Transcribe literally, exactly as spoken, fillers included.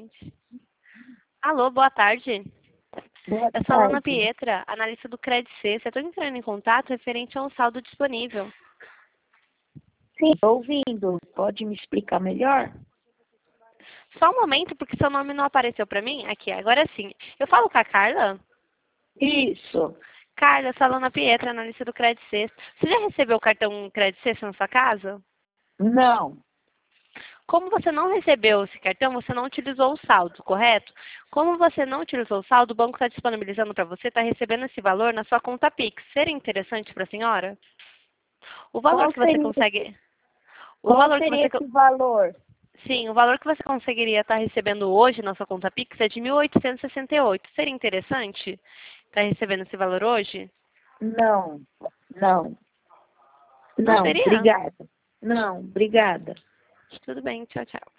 gente. Alô, boa tarde. Boa Eu sou a Ana tarde. Pietra, analista do Credit Suisse. Eu estou entrando em contato referente a um saldo disponível. Sim, estou ouvindo. Pode me explicar melhor? Só um momento, porque seu nome não apareceu para mim. Aqui, agora sim. Eu falo com a Carla? Isso. Carla, eu sou a Ana Pietra, analista do Credit Suisse. Você já recebeu o cartão Credit Suisse na sua casa? Não. Como você não recebeu esse cartão, você não utilizou o saldo, correto? Como você não utilizou o saldo, o banco está disponibilizando para você, está recebendo esse valor na sua conta Pix. Seria interessante para a senhora? O valor Qual que você seria, consegue... O qual valor que seria você... esse valor? Sim, o valor que você conseguiria estar recebendo hoje na sua conta Pix é de mil oitocentos e sessenta e oito. Seria interessante estar recebendo esse valor hoje? Não. Não. Não Não, seria? obrigada. Não, obrigada. Tudo bem, tchau, tchau.